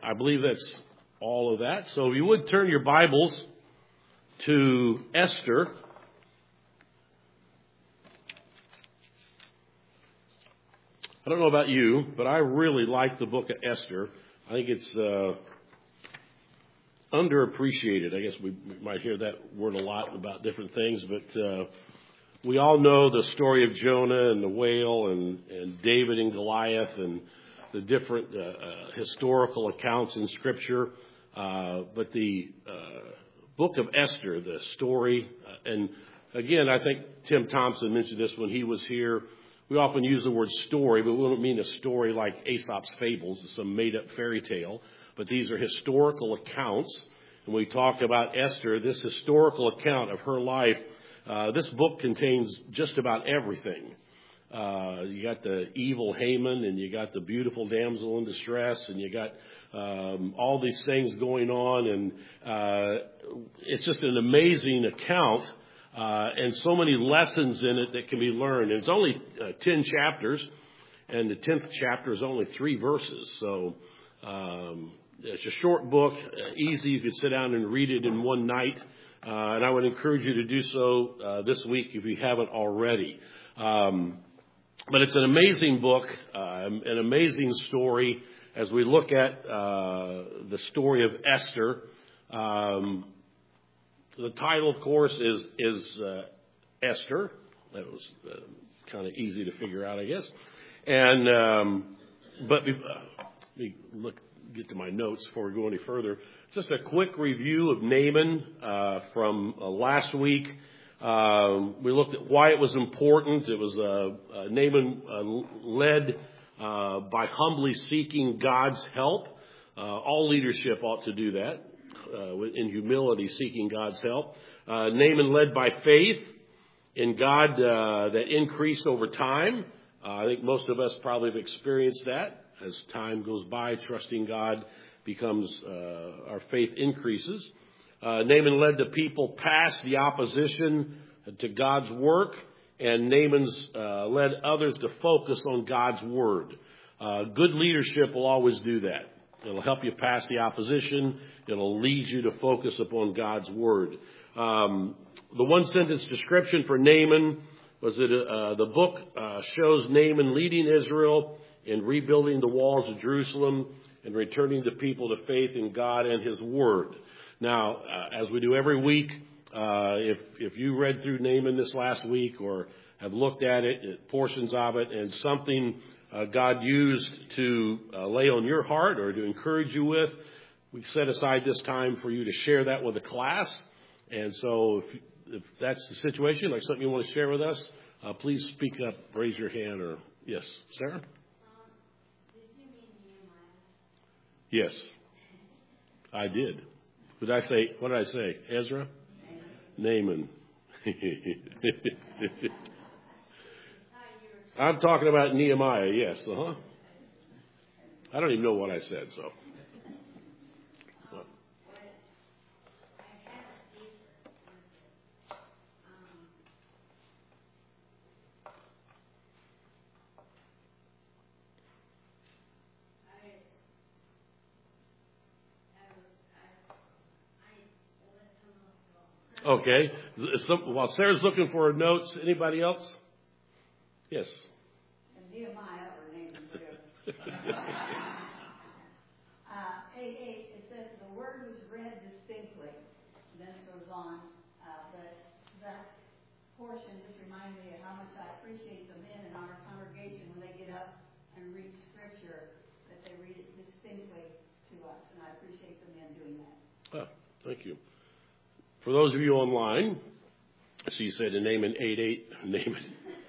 I believe that's all of that. So if you would turn your Bibles to Esther. I don't know about you, but I really like the book of Esther. I think it's underappreciated. I guess we might hear that word a lot about different things, but we all know the story of Jonah and the whale and David and Goliath and the different historical accounts in Scripture. But the book of Esther, the story, and again, I think Tim Thompson mentioned this when he was here. We often use the word story, but we don't mean a story like Aesop's Fables, some made-up fairy tale. But these are historical accounts. When we talk about Esther, this historical account of her life, this book contains just about everything. You got the evil Haman, and you got the beautiful damsel in distress, and you got all these things going on, and it's just an amazing account. And so many lessons in it that can be learned. And it's only 10 chapters, and the 10th chapter is only 3 verses. So it's a short book, easy. You could sit down and read it in one night. And I would encourage you to do so this week if you haven't already. But it's an amazing book, an amazing story. As we look at the story of Esther, the title, of course, is Esther. That was kind of easy to figure out, I guess. And but let me get to my notes before we go any further. Just a quick review of Naaman from last week. We looked at why it was important. It was Naaman led by humbly seeking God's help. All leadership ought to do that. In humility, seeking God's help. Naaman led by faith in God that increased over time. I think most of us probably have experienced that. As time goes by, trusting God becomes, our faith increases. Naaman led the people past the opposition to God's work, and Naaman's led others to focus on God's word. Good leadership will always do that. It'll help you pass the opposition. It'll lead you to focus upon God's word. The one-sentence description for Naaman was that the book shows Naaman leading Israel in rebuilding the walls of Jerusalem and returning the people to faith in God and His word. Now, as we do every week, if you read through Naaman this last week or have looked at it, portions of it, and something God used to lay on your heart or to encourage you with, we set aside this time for you to share that with the class. And so if that's the situation, like something you want to share with us, please speak up, raise your hand, or yes, Sarah? Did you mean Nehemiah? Yes, I did. What did I say? Ezra? Naaman. I'm talking about Nehemiah, yes. I don't even know what I said, so. Okay. While Sarah's looking for her notes, anybody else? Yes. Nehemiah or Naaman, whatever. 8:8, it says the word was read distinctly. And then it goes on. But that portion just reminded me of how much I appreciate the men in our congregation when they get up and read Scripture, that they read it distinctly to us. And I appreciate the men doing that. Oh, thank you. For those of you online, so you said in Naaman 8:8, Naaman.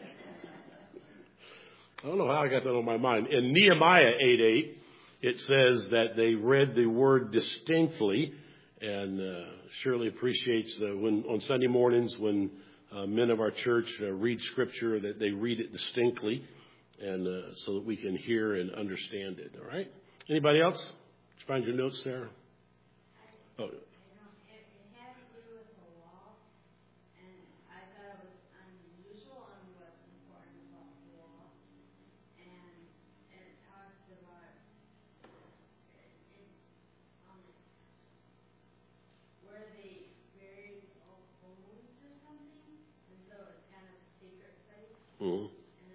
I don't know how I got that on my mind. In Nehemiah 8:8, it says that they read the word distinctly, and Shirley appreciates when on Sunday mornings when men of our church read Scripture, that they read it distinctly, and so that we can hear and understand it. All right. Anybody else? Did you find your notes there? Oh. Mm-hmm.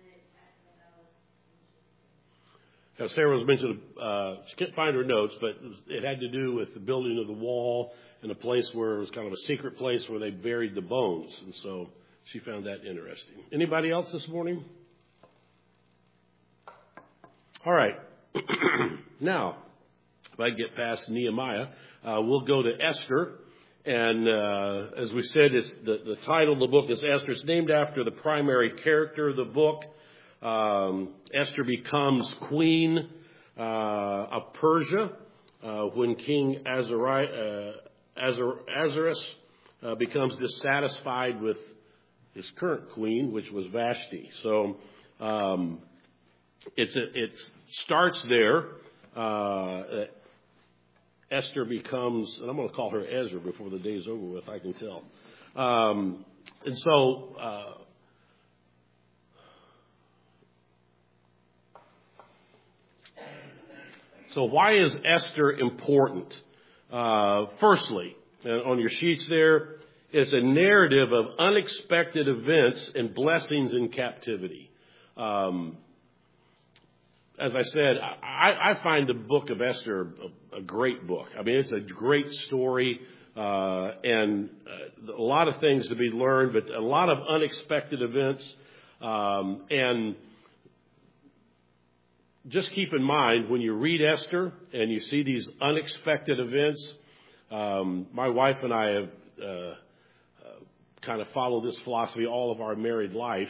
Now, Sarah was mentioned, she can't find her notes, but it had to do with the building of the wall and a place where it was kind of a secret place where they buried the bones. And so she found that interesting. Anybody else this morning? All right. Now, if I get past Nehemiah, we'll go to Esther. And as we said, it's the title of the book is Esther. It's named after the primary character of the book. Esther becomes queen of Persia when King Ahasuerus becomes dissatisfied with his current queen, which was Vashti. So it starts there. Esther becomes, and I'm going to call her Ezra before the day's over with, I can tell. And so why is Esther important? Firstly, on your sheets there, is a narrative of unexpected events and blessings in captivity. As I said, I find the book of Esther a great book. I mean, it's a great story and a lot of things to be learned, but a lot of unexpected events. And just keep in mind, when you read Esther and you see these unexpected events, my wife and I have kind of followed this philosophy all of our married life.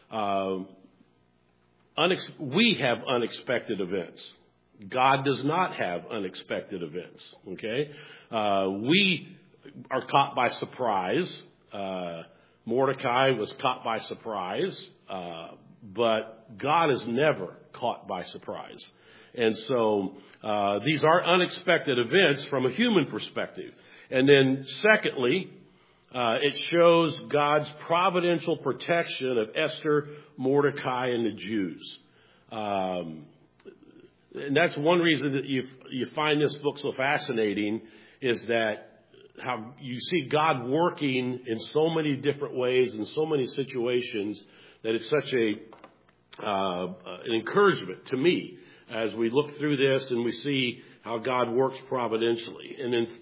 We have unexpected events. God does not have unexpected events. Okay? We are caught by surprise. Mordecai was caught by surprise, but God is never caught by surprise. And so these are unexpected events from a human perspective. And then secondly, it shows God's providential protection of Esther, Mordecai, and the Jews. And that's one reason that you find this book so fascinating, is that how you see God working in so many different ways in so many situations, that it's such an encouragement to me as we look through this and we see how God works providentially. And then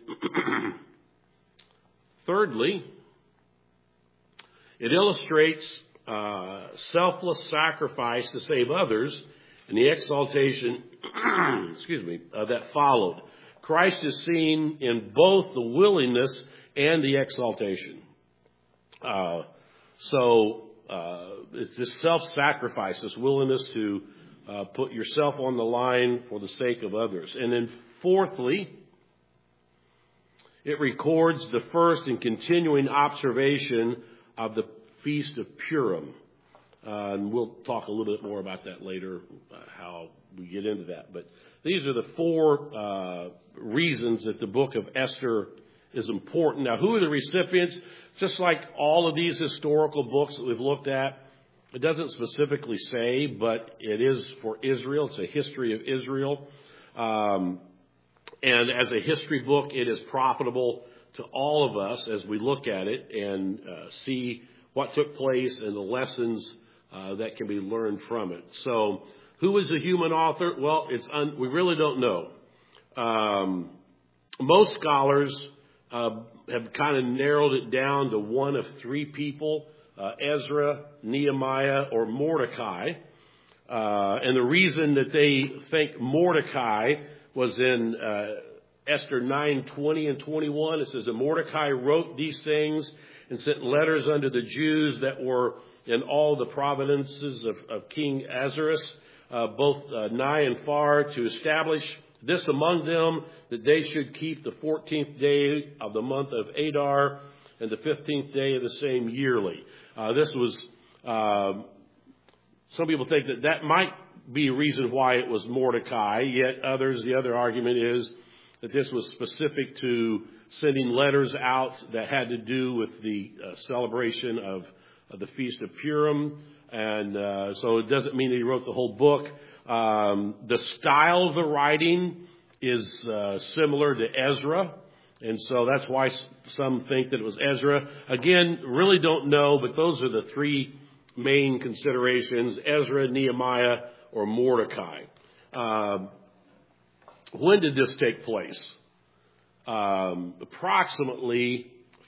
thirdly, it illustrates selfless sacrifice to save others and the exaltation that followed. Christ is seen in both the willingness and the exaltation. So it's this self-sacrifice, this willingness to put yourself on the line for the sake of others. And then fourthly, it records the first and continuing observation of the Feast of Purim. And we'll talk a little bit more about that later, how we get into that. But these are the four reasons that the book of Esther is important. Now, who are the recipients? Just like all of these historical books that we've looked at, it doesn't specifically say, but it is for Israel. It's a history of Israel. And as a history book, it is profitable to all of us as we look at it and see what took place and the lessons that can be learned from it. So, who is the human author? Well, we really don't know. Most scholars have kind of narrowed it down to one of three people, Ezra, Nehemiah, or Mordecai. And the reason that they think Mordecai was in Esther 9:20 and 21, it says that Mordecai wrote these things and sent letters unto the Jews that were in all the provinces of King Ahasuerus, both nigh and far, to establish this among them, that they should keep the 14th day of the month of Adar and the 15th day of the same yearly. This was, some people think that might be a reason why it was Mordecai, yet others, the other argument is that this was specific to sending letters out that had to do with the celebration of the Feast of Purim. And so it doesn't mean that he wrote the whole book. The style of the writing is similar to Ezra. And so that's why some think that it was Ezra. Again, really don't know, but those are the three main considerations: Ezra, Nehemiah, or Mordecai. When did this take place? Approximately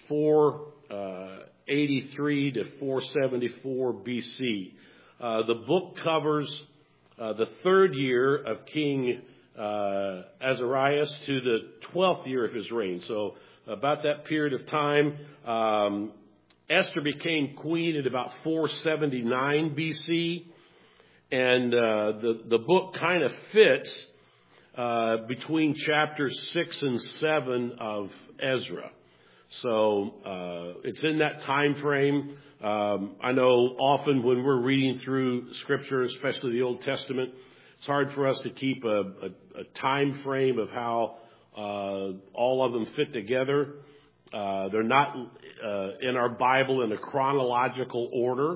483 to 474 BC. The book covers the third year of King Azarias to the 12th year of his reign. So about that period of time, Esther became queen at about 479 BC, and the book kind of fits between chapters 6 and 7 of Ezra. So it's in that time frame. I know often when we're reading through Scripture, especially the Old Testament, it's hard for us to keep a time frame of how all of them fit together. They're not in our Bible in a chronological order.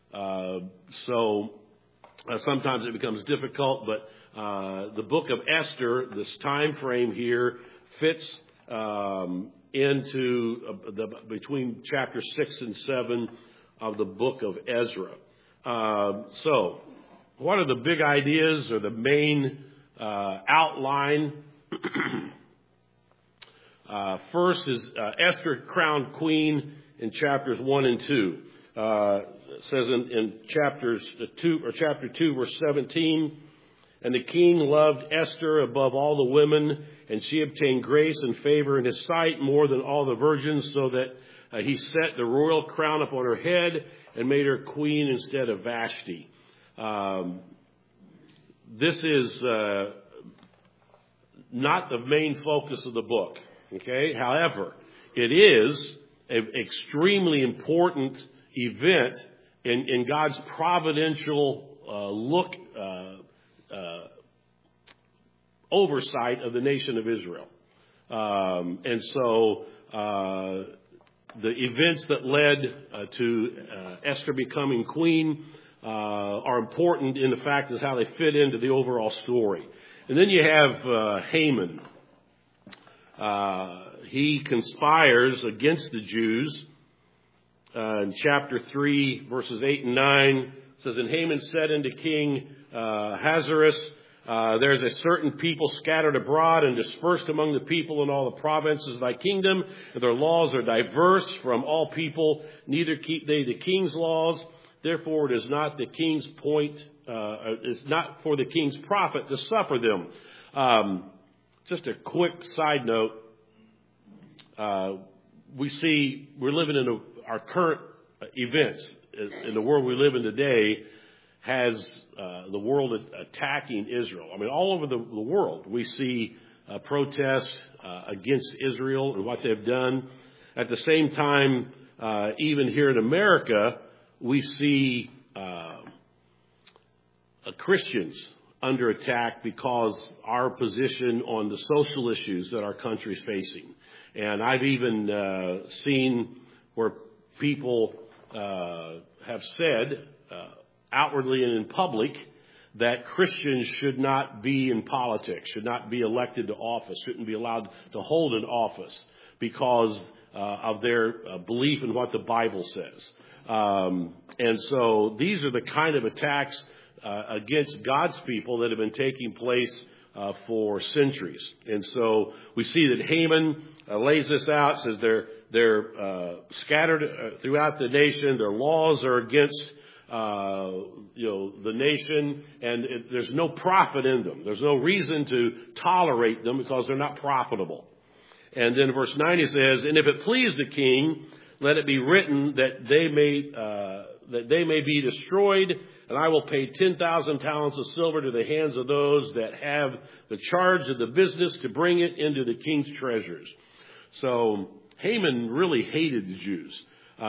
So sometimes it becomes difficult, but the book of Esther, this time frame here, fits into between chapters 6 and 7 of the book of Ezra. So what are the big ideas or the main outline? First is Esther crowned queen in chapters 1 and 2. It says in chapter 2, verse 17, "And the king loved Esther above all the women, and she obtained grace and favor in his sight more than all the virgins, so that he set the royal crown upon her head and made her queen instead of Vashti." This is not the main focus of the book. Okay. However, it is an extremely important event in God's providential oversight of the nation of Israel. And so the events that led to Esther becoming queen are important in the fact is how they fit into the overall story. And then you have Haman. He conspires against the Jews. In chapter 3, verses 8 and 9, it says, "And Haman said unto King Ahasuerus, there is a certain people scattered abroad and dispersed among the people in all the provinces of thy kingdom, and their laws are diverse from all people, neither keep they the king's laws. Therefore it is not the king's it's not for the king's profit to suffer them." Just a quick side note. We're living in our current events in the world we live in today has the world attacking Israel. I mean, all over the world we see protests against Israel and what they've done. At the same time, even here in America, we see Christians under attack because our position on the social issues that our country is facing. And I've even seen where people have said outwardly and in public that Christians should not be in politics, should not be elected to office, shouldn't be allowed to hold an office because of their belief in what the Bible says. And so these are the kind of attacks against God's people that have been taking place for centuries. And so we see that Haman lays this out, says they're scattered throughout the nation. Their laws are against the nation, and there's no profit in them. There's no reason to tolerate them because they're not profitable. And then verse 90 says, "And if it please the king, let it be written that they may be destroyed, and I will pay 10,000 talents of silver to the hands of those that have the charge of the business to bring it into the king's treasures." So Haman really hated the Jews.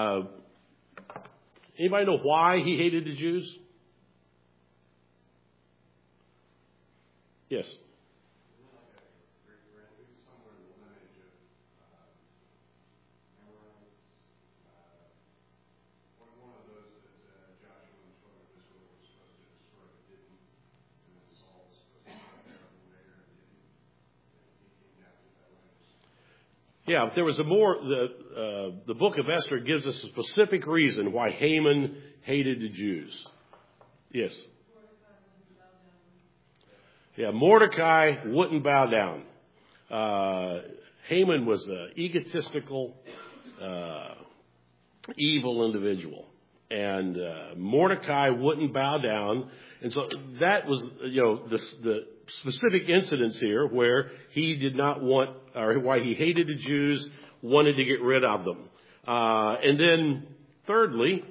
Anybody know why he hated the Jews? Yes. Yeah, if there was the book of Esther gives us a specific reason why Haman hated the Jews. Yes. Yeah, Mordecai wouldn't bow down. Haman was an egotistical, evil individual. And Mordecai wouldn't bow down. And so that was, the specific incidents here where he did not want, or why he hated the Jews, wanted to get rid of them. And then thirdly,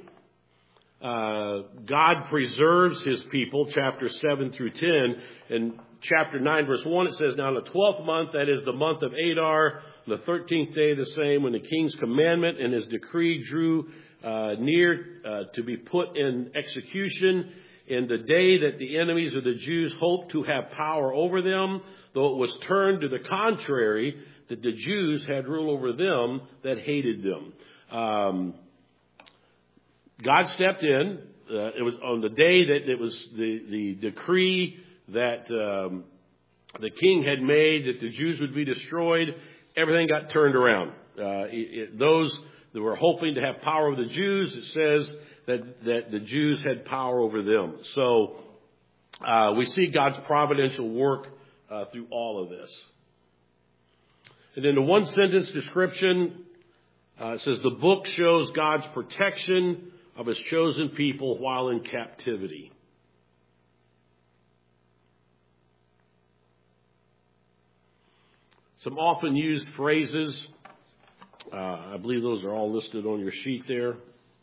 God preserves his people, chapter 7 through 10. In chapter 9, verse 1, it says, "Now in the 12th month, that is the month of Adar, the 13th day of the same, when the king's commandment and his decree drew near to be put in execution, in the day that the enemies of the Jews hoped to have power over them, though it was turned to the contrary, that the Jews had rule over them that hated them." God stepped in. It was on the day that it was the decree that the king had made that the Jews would be destroyed. Everything got turned around. Those that were hoping to have power over the Jews, it says that the Jews had power over them. So we see God's providential work through all of this. And in the one sentence description, it says the book shows God's protection of his chosen people while in captivity. Some often used phrases. I believe those are all listed on your sheet there.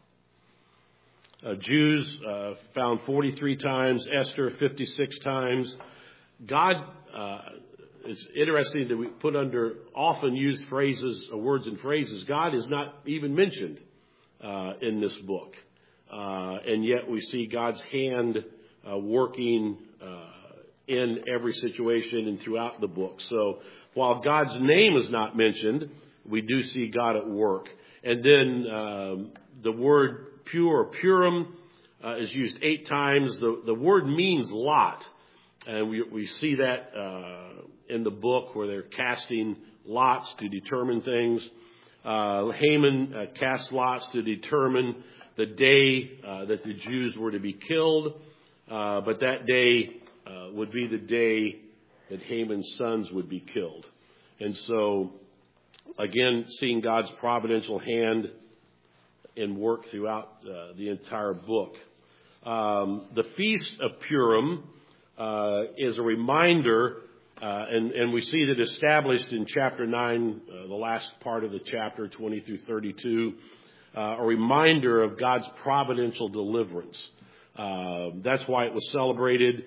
Jews found 43 times, Esther 56 times. God, it's interesting that we put under often used phrases, words and phrases. God is not even mentioned in this book. And yet we see God's hand working in every situation and throughout the book. So while God's name is not mentioned, we do see God at work. And then the word pure or purim is used 8 times. The word means lot. And we see that in the book where they're casting lots to determine things. Haman cast lots to determine the day that the Jews were to be killed. But that day would be the day that Haman's sons would be killed. And so, again, seeing God's providential hand in work throughout the entire book. The Feast of Purim is a reminder, and we see that established in chapter 9, the last part of the chapter, 20 through 32, a reminder of God's providential deliverance. That's why it was celebrated.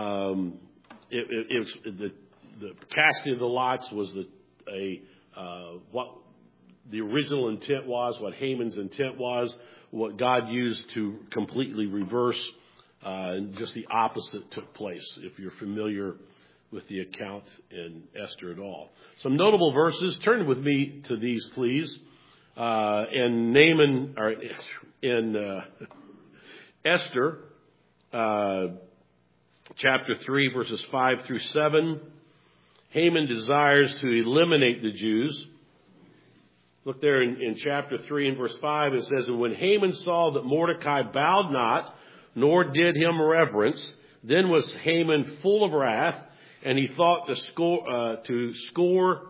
The casting of the lots was what the original intent was, what Haman's intent was, what God used to completely reverse, and just the opposite took place, if you're familiar with the account in Esther at all. Some notable verses. Turn with me to these, please. In Esther, chapter 3, verses 5 through 7. Haman desires to eliminate the Jews. Look there in chapter 3 and verse 5. It says, "And when Haman saw that Mordecai bowed not, nor did him reverence, then was Haman full of wrath, and he thought to score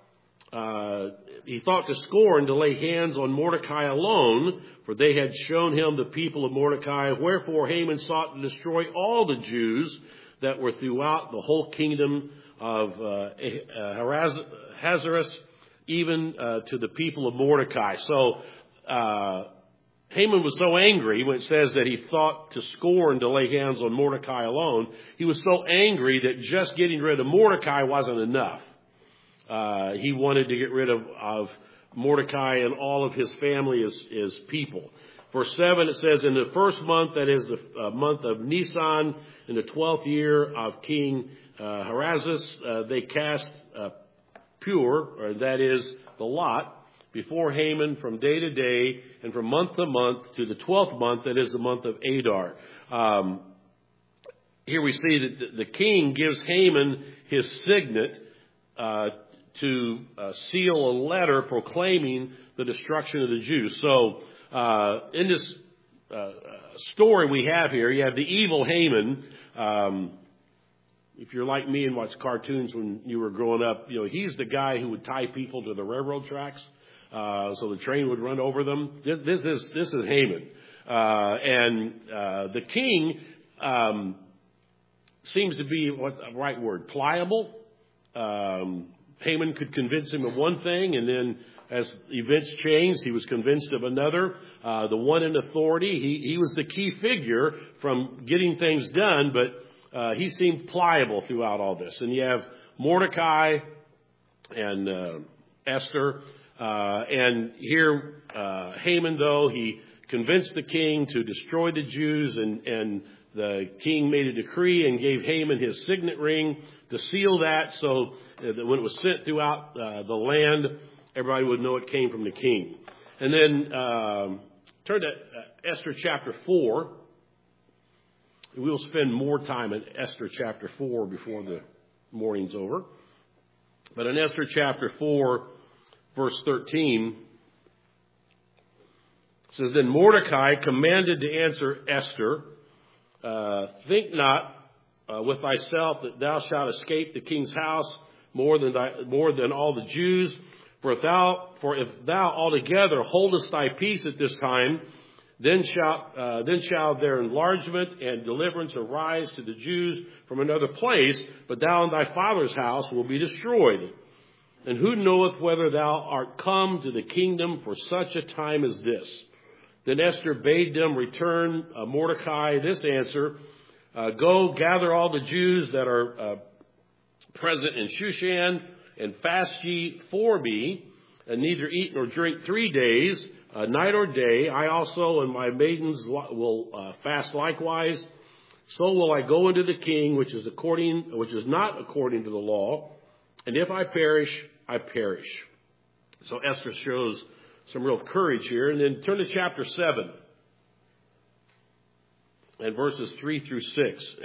and to lay hands on Mordecai alone, for they had shown him the people of Mordecai. Wherefore Haman sought to destroy all the Jews that were throughout the whole kingdom of Ahasuerus, even to the people of Mordecai." So Haman was so angry when it says that he thought to scorn to lay hands on Mordecai alone. He was so angry that just getting rid of Mordecai wasn't enough. He wanted to get rid of Mordecai and all of his family as people. Verse 7, it says, "In the first month, that is the month of Nisan, in the 12th year of King Ahasuerus, they cast pure, or that is the lot, before Haman from day to day and from month to month to the 12th month, that is the month of Adar." Here we see that the king gives Haman his signet to seal a letter proclaiming the destruction of the Jews. So in this story we have here, you have the evil Haman. If you're like me and watch cartoons when you were growing up, he's the guy who would tie people to the railroad tracks so the train would run over them. This is Haman. And the king seems to be, what's the right word, pliable. Haman could convince him of one thing, and then as events changed, he was convinced of another. The one in authority, he was the key figure from getting things done, but he seemed pliable throughout all this. And you have Mordecai and Esther. And here, Haman, though, he convinced the king to destroy the Jews, and the king made a decree and gave Haman his signet ring to seal that, so that when it was sent throughout the land, everybody would know it came from the king. And then turn to Esther chapter 4. We'll spend more time in Esther chapter 4 before the morning's over. But in Esther chapter 4, verse 13, it says, "Then Mordecai commanded to answer Esther, think not with thyself that thou shalt escape the king's house more than all the Jews. For if thou altogether holdest thy peace at this time, then shall their enlargement and deliverance arise to the Jews from another place, but thou and thy father's house will be destroyed. And who knoweth whether thou art come to the kingdom for such a time as this?" Then Esther bade them return Mordecai this answer, "Go, gather all the Jews that are present in Shushan, and fast ye for me, and neither eat nor drink 3 days, night or day. I also and my maidens will fast likewise. So will I go into the king, which is not according to the law. And if I perish, I perish." So Esther shows some real courage here. And then turn to chapter 7 and verses 3 through 6.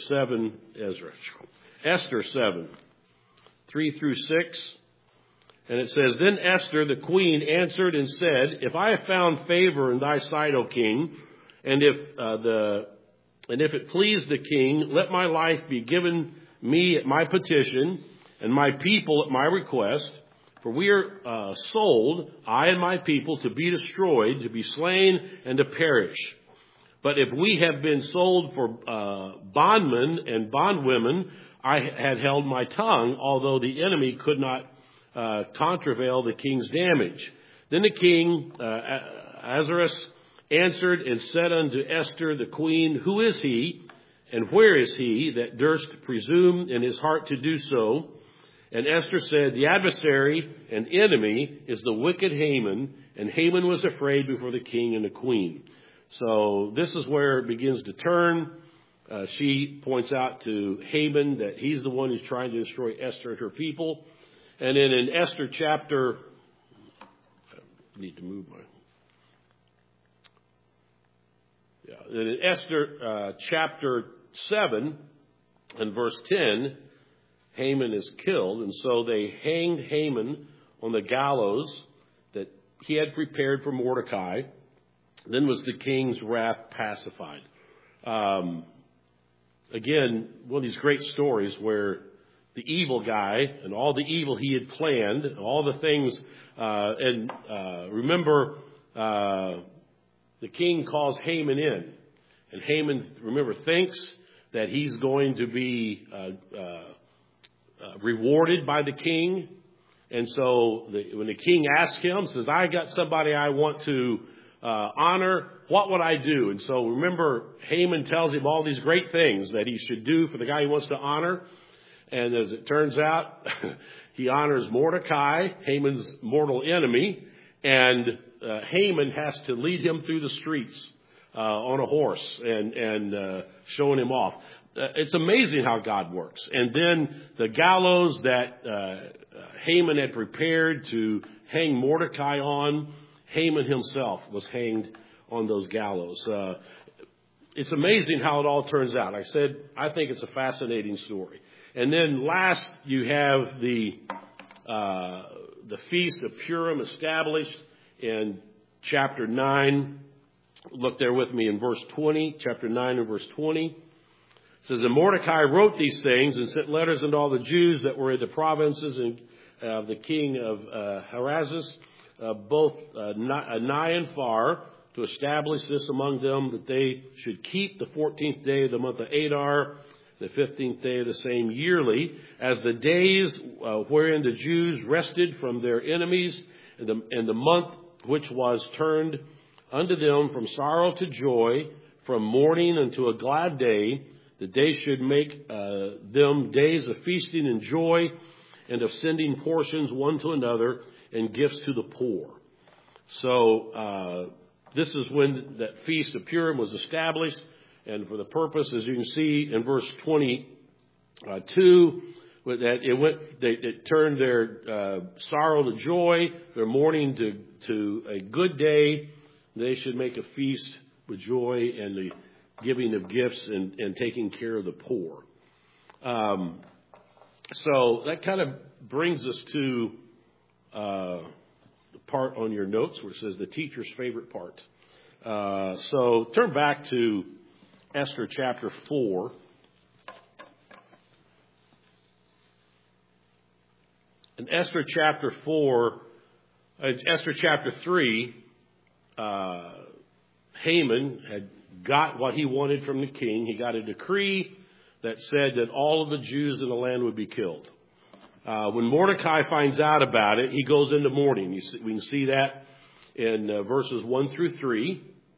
Esther 7, 3 through 6. And it says, "Then Esther the queen answered and said, If I have found favor in thy sight, O king, and if it please the king, let my life be given me at my petition, and my people at my request. For we are sold, I and my people, to be destroyed, to be slain, and to perish. But if we have been sold for bondmen and bondwomen, I had held my tongue, although the enemy could not contravail the king's damage." Then the king, Ahasuerus, answered and said unto Esther the queen, "Who is he, and where is he that durst presume in his heart to do so?" And Esther said, "The adversary and enemy is the wicked Haman." And Haman was afraid before the king and the queen. So this is where it begins to turn. She points out to Haman that he's the one who's trying to destroy Esther and her people. And then in Esther chapter, I need to move my. Yeah, in Esther chapter 7 and verse 10, Haman is killed, and so they hanged Haman on the gallows that he had prepared for Mordecai. Then was the king's wrath pacified. Again, one of these great stories where the evil guy and all the evil he had planned, all the things, remember, the king calls Haman in, and Haman, remember, thinks that he's going to be rewarded by the king. And so when the king asks him, says, "I got somebody I want to honor, what would I do?" And so remember, Haman tells him all these great things that he should do for the guy he wants to honor. And as it turns out, he honors Mordecai, Haman's mortal enemy, and Haman has to lead him through the streets on a horse and showing him off. It's amazing how God works. And then the gallows that Haman had prepared to hang Mordecai on, Haman himself was hanged on those gallows. It's amazing how it all turns out. Like I said, I think it's a fascinating story. And then last, you have the the Feast of Purim established in chapter 9. Look there with me in verse 20, chapter 9 and verse 20. It says, and Mordecai wrote these things and sent letters unto all the Jews that were in the provinces and the king of Ahasuerus, both nigh and far, to establish this among them, that they should keep the 14th day of the month of Adar, the 15th day of the same yearly, as the days wherein the Jews rested from their enemies, and the month which was turned unto them from sorrow to joy, from mourning unto a glad day, that they should make them days of feasting and joy, and of sending portions one to another, and gifts to the poor. So this is when that Feast of Purim was established, and for the purpose, as you can see in verse 22, that it turned their sorrow to joy, their mourning to a good day. They should make a feast with joy and the giving of gifts and taking care of the poor. So that kind of brings us to the part on your notes where it says the teacher's favorite part. So turn back to Esther chapter 4. In Esther chapter 3, Haman had got what he wanted from the king. He got a decree that said that all of the Jews in the land would be killed. When Mordecai finds out about it, he goes into mourning. We can see that in verses 1 through 3.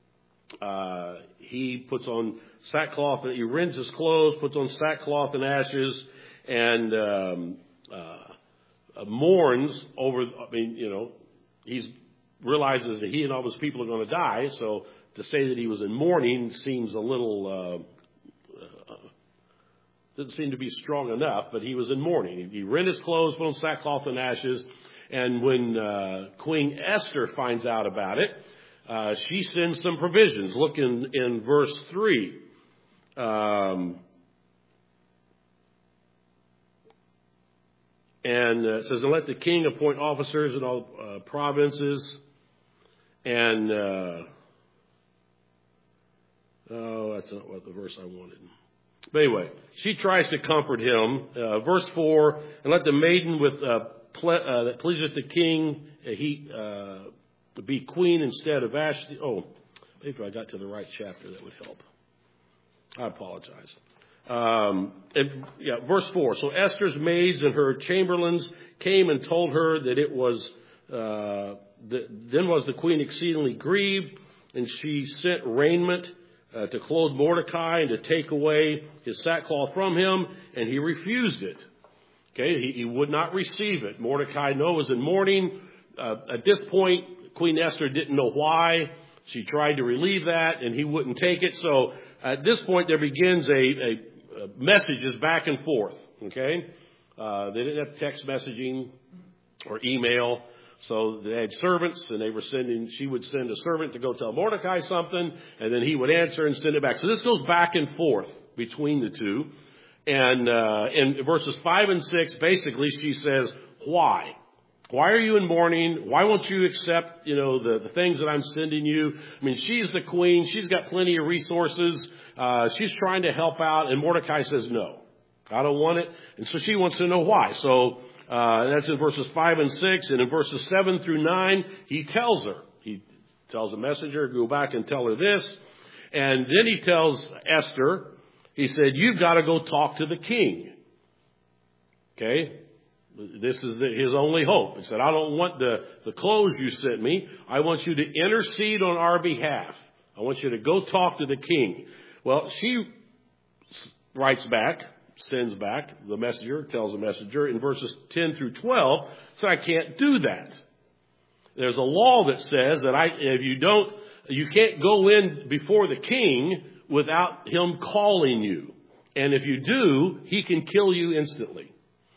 He puts on sackcloth, and he rends his clothes, puts on sackcloth and ashes, and mourns over. He realizes that he and all his people are going to die. So to say that he was in mourning seems a little didn't seem to be strong enough. But he was in mourning. He rent his clothes, put on sackcloth and ashes, and when Queen Esther finds out about it, she sends some provisions. Look in verse 3. And it says, and let the king appoint officers in all provinces. And, that's not what the verse I wanted. But anyway, she tries to comfort him. Verse 4, and let the maiden that pleaseth the king, be queen instead of Vashti. Oh, if I got to the right chapter, that would help. I apologize. Verse 4. So Esther's maids and her chamberlains came and told her that it was, then was the queen exceedingly grieved, and she sent raiment to clothe Mordecai and to take away his sackcloth from him, and he refused it. Okay, he would not receive it. Mordecai was in mourning. At this point, Queen Esther didn't know why. She tried to relieve that, and he wouldn't take it. So at this point, there begins a messages back and forth. Okay, they didn't have text messaging or email, so they had servants, and they were sending. She would send a servant to go tell Mordecai something, and then he would answer and send it back. So this goes back and forth between the two. And in verses 5 and 6, basically, she says, "Why? Why are you in mourning? Why won't you accept, the things that I'm sending you?" I mean, she's the queen. She's got plenty of resources. She's trying to help out. And Mordecai says, "No, I don't want it." And so she wants to know why. So that's in verses 5 and 6. And in verses 7 through 9, he tells her. He tells the messenger, "Go back and tell her this." And then he tells Esther, he said, "You've got to go talk to the king." Okay? This is his only hope. He said, "I don't want the clothes you sent me. I want you to intercede on our behalf. I want you to go talk to the king." Well, she writes back, sends back, the messenger tells the messenger in verses 10 through 12, "So I can't do that. There's a law that says that you can't go in before the king without him calling you. And if you do, he can kill you instantly."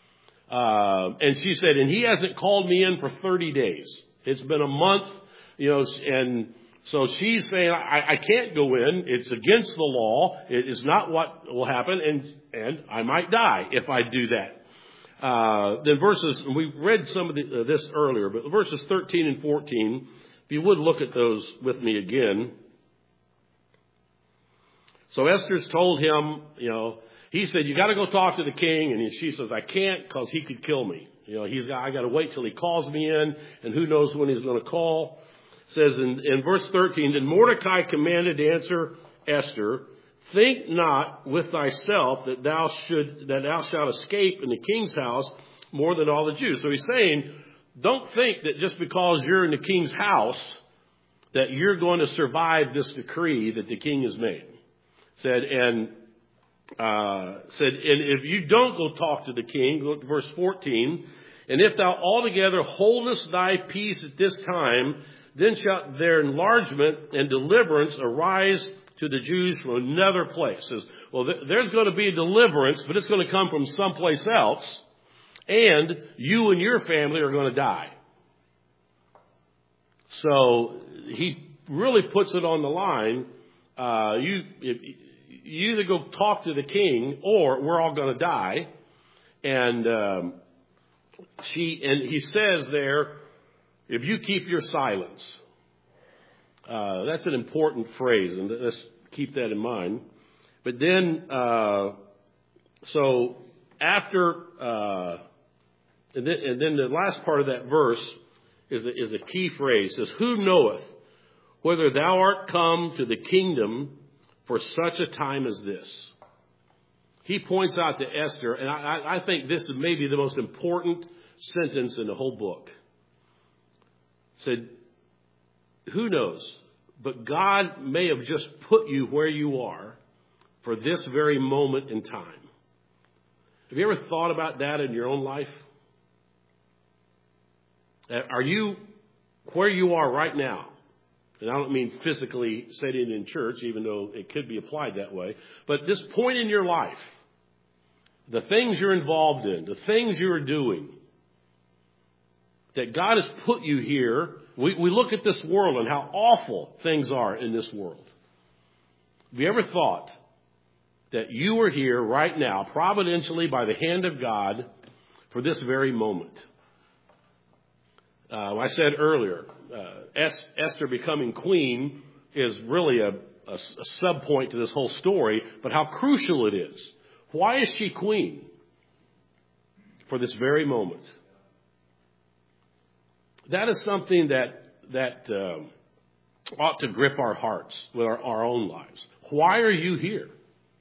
And she said, "And he hasn't called me in for 30 days. It's been a month, and so she's saying, I can't go in. It's against the law. It is not what will happen. And I might die if I do that." Then we read some of this earlier, but verses 13 and 14, if you would look at those with me again. So Esther's told him, he said, you got to go talk to the king. And she says, I can't because he could kill me. I got to wait till he calls me in, and who knows when he's going to call. It says in verse 13, then Mordecai commanded to answer Esther, think not with thyself that thou shalt escape in the king's house more than all the Jews. So he's saying, don't think that just because you're in the king's house that you're going to survive this decree that the king has made. And if you don't go talk to the king, look at verse 14, and if thou altogether holdest thy peace at this time, then shall their enlargement and deliverance arise to the Jews from another place. Says, well, there's going to be a deliverance, but it's going to come from someplace else, and you and your family are going to die. So he really puts it on the line. You either go talk to the king, or we're all going to die. And he says there, if you keep your silence. That's an important phrase, and let's keep that in mind. But then, so after, and then the last part of that verse is a key phrase. It says, who knoweth whether thou art come to the kingdom for such a time as this? He points out to Esther, and I think this is maybe the most important sentence in the whole book. Said, who knows? But God may have just put you where you are for this very moment in time. Have you ever thought about that in your own life? Are you where you are right now? And I don't mean physically sitting in church, even though it could be applied that way. But this point in your life, the things you're involved in, the things you're doing, that God has put you here. We look at this world and how awful things are in this world. Have you ever thought that you are here right now, providentially by the hand of God, for this very moment? I said earlier, Esther becoming queen is really a sub-point to this whole story, but how crucial it is. Why is she queen? For this very moment. That is something that ought to grip our hearts with our own lives. Why are you here?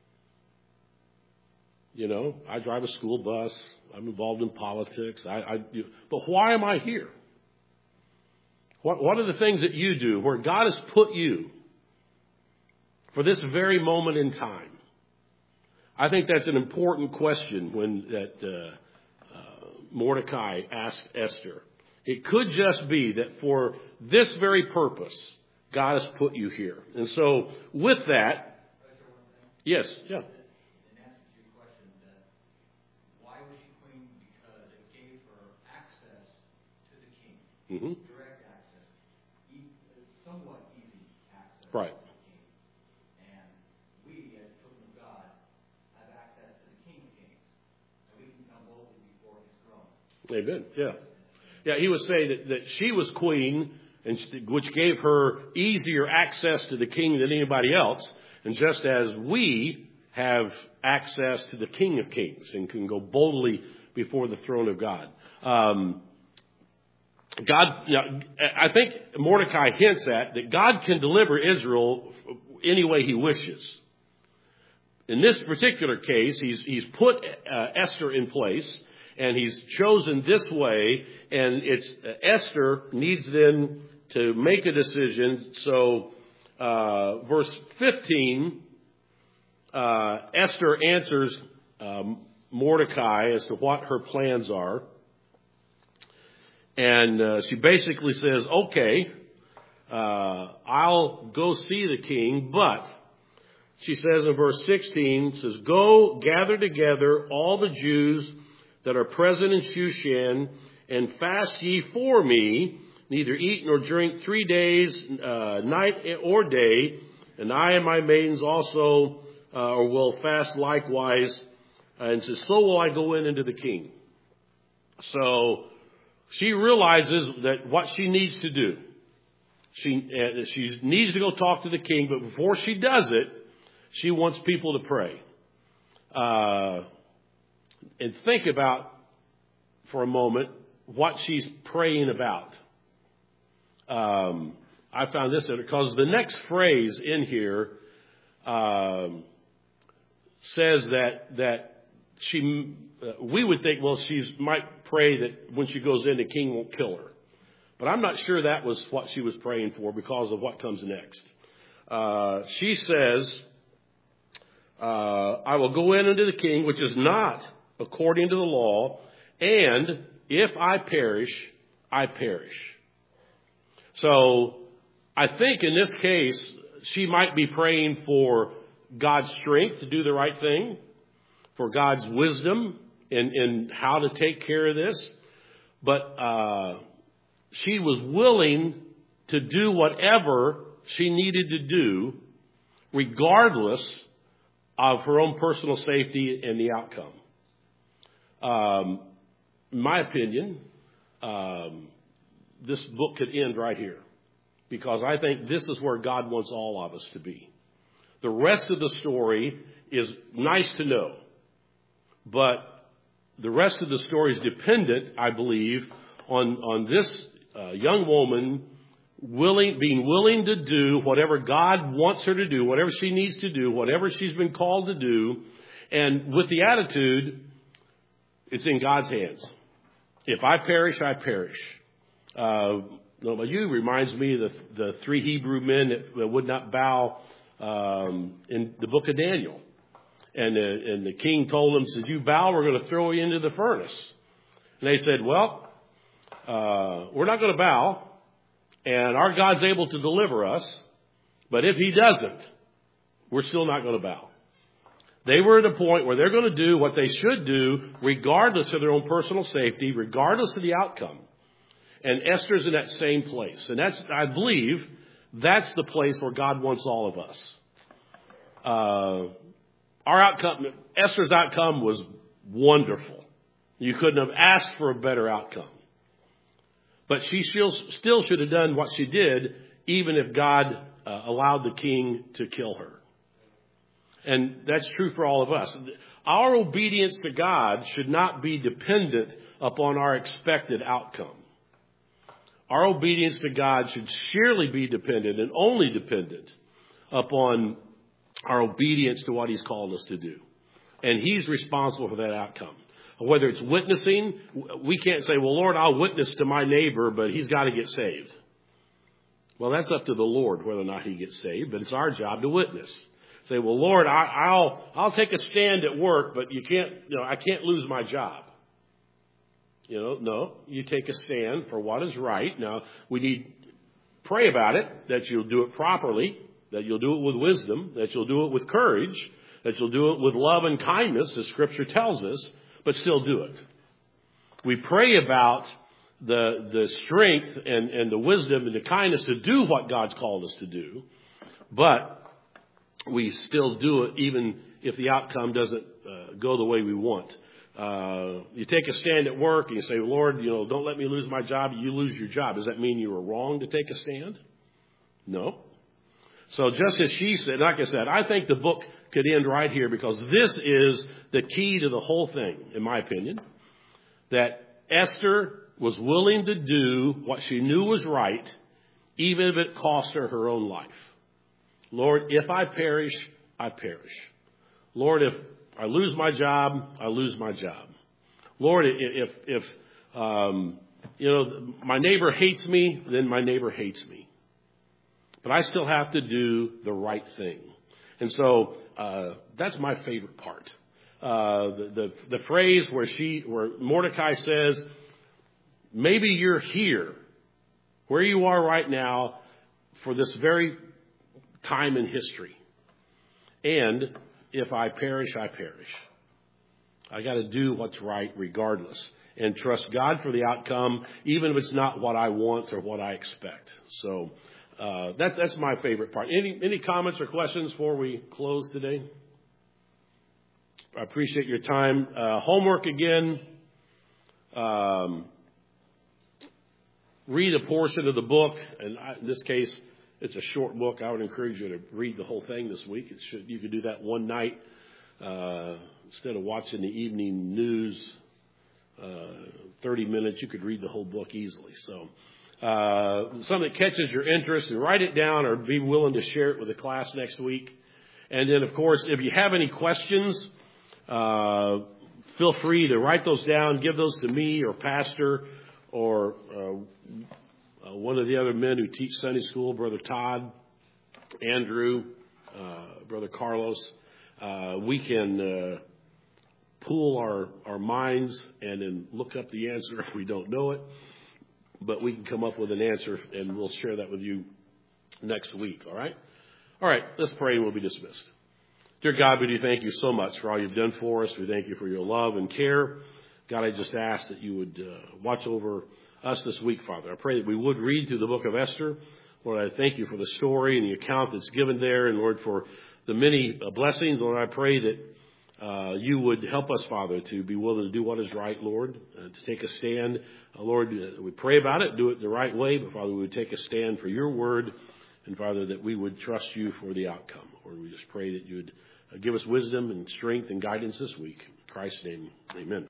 I drive a school bus. I'm involved in politics. But why am I here? What are the things that you do where God has put you for this very moment in time? I think that's an important question that Mordecai asked Esther. It could just be that for this very purpose, God has put you here. And so with that, yes, yeah. In answer to your question, why was she queen? Because it gave her access to the king. Mm-hmm. Direct access. Somewhat easy access Right. to the king. And we, as children of God, have access to the King of Kings. And we can come boldly before his throne. Amen. Yeah. Yeah, he was saying that she was queen, which gave her easier access to the king than anybody else. And just as we have access to the King of Kings and can go boldly before the throne of God. I think Mordecai hints at that God can deliver Israel any way he wishes. In this particular case, he's put Esther in place, and he's chosen this way, and it's Esther needs then to make a decision. So, verse 15, Esther answers Mordecai as to what her plans are. And she basically says, okay, I'll go see the king, but she says in verse 16, says, go gather together all the Jews that are present in Shushan, and fast ye for me, neither eat nor drink 3 days, night or day, and I and my maidens also will fast likewise. And says, so will I go in into the king. So she realizes that what she needs to do, she needs to go talk to the king, but before she does it, she wants people to pray. And think about, for a moment, what she's praying about. I found this because the next phrase in here says that we would think, well, she might pray that when she goes in, the king won't kill her. But I'm not sure that was what she was praying for because of what comes next. She says, I will go in unto the king, which is not according to the law, and if I perish, I perish. So I think in this case, she might be praying for God's strength to do the right thing, for God's wisdom in how to take care of this. But she was willing to do whatever she needed to do, regardless of her own personal safety and the outcome. In my opinion, this book could end right here, because I think this is where God wants all of us to be. The rest of the story is nice to know, but the rest of the story is dependent, I believe, on this young woman being willing to do whatever God wants her to do, whatever she needs to do, whatever she's been called to do, and with the attitude, it's in God's hands. If I perish, I perish. You reminds me of the 3 Hebrew men that would not bow in the book of Daniel. And the king told them, said, you bow, we're going to throw you into the furnace. And they said, well, we're not going to bow, and our God's able to deliver us, but if he doesn't, we're still not going to bow. They were at a point where they're going to do what they should do, regardless of their own personal safety, regardless of the outcome. And Esther's in that same place. And I believe that's the place where God wants all of us. Esther's outcome was wonderful. You couldn't have asked for a better outcome. But she still should have done what she did, even if God allowed the king to kill her. And that's true for all of us. Our obedience to God should not be dependent upon our expected outcome. Our obedience to God should surely be dependent and only dependent upon our obedience to what he's called us to do. And he's responsible for that outcome. Whether it's witnessing, we can't say, well, Lord, I'll witness to my neighbor, but he's got to get saved. Well, that's up to the Lord whether or not he gets saved, but it's our job to witness. Say, well, Lord, I'll take a stand at work, but I can't lose my job. No, you take a stand for what is right. Now, we need pray about it, that you'll do it properly, that you'll do it with wisdom, that you'll do it with courage, that you'll do it with love and kindness, as Scripture tells us, but still do it. We pray about the strength and the wisdom and the kindness to do what God's called us to do, but we still do it even if the outcome doesn't go the way we want. You take a stand at work and you say, Lord, don't let me lose my job. You lose your job. Does that mean you were wrong to take a stand? No. So just as she said, like I said, I think the book could end right here, because this is the key to the whole thing, in my opinion, that Esther was willing to do what she knew was right, even if it cost her her own life. Lord, if I perish, I perish. Lord, if I lose my job, I lose my job. Lord, if my neighbor hates me, then my neighbor hates me. But I still have to do the right thing. And so that's my favorite part. The phrase where Mordecai says, maybe you're here, where you are right now, for this very time in history. And if I perish, I perish. I got to do what's right regardless, and trust God for the outcome, even if it's not what I want or what I expect. So that's my favorite part. Any comments or questions before we close today? I appreciate your time. Homework again. read a portion of the book, and in this case, it's a short book. I would encourage you to read the whole thing this week. You could do that one night instead of watching the evening news. 30 minutes, you could read the whole book easily. So, something that catches your interest, and write it down, or be willing to share it with the class next week. And then, of course, if you have any questions, feel free to write those down, give those to me or Pastor or one of the other men who teach Sunday school, Brother Todd, Andrew, Brother Carlos. We can pool our minds and then look up the answer if we don't know it. But we can come up with an answer, and we'll share that with you next week, all right? All right, let's pray and we'll be dismissed. Dear God, we do thank you so much for all you've done for us. We thank you for your love and care. God, I just ask that you would watch over us this week, Father. I pray that we would read through the book of Esther. Lord, I thank you for the story and the account that's given there, and Lord, for the many blessings. Lord, I pray that you would help us, Father, to be willing to do what is right, Lord, to take a stand. Lord, we pray about it, do it the right way, but Father, we would take a stand for your word, and Father, that we would trust you for the outcome. Lord, we just pray that you would give us wisdom and strength and guidance this week. In Christ's name, amen.